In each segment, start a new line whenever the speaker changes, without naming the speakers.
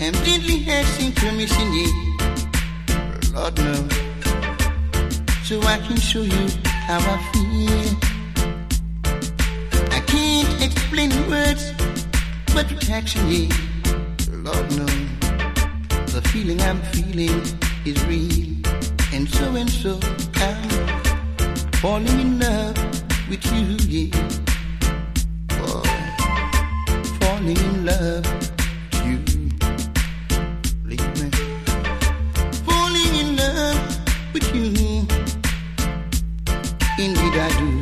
am gently asking permission, yeah. Lord knows, so I can show you how I feel. I can't explain in words, but with action, yeah. Lord knows, the feeling I'm feeling is real, and so I'm falling in love with you, yeah. Oh, falling in love with you. Believe me. Falling in love with you. Indeed I do.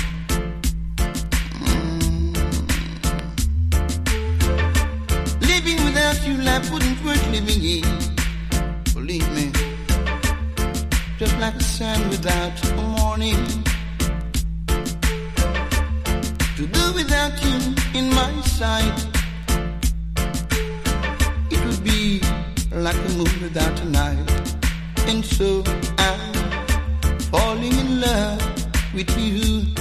Living without you, life wouldn't worth living, yeah. Believe me. Just like the sun without a morning. To do without you in my sight, it would be like the moon without a night. And so I'm falling in love with you.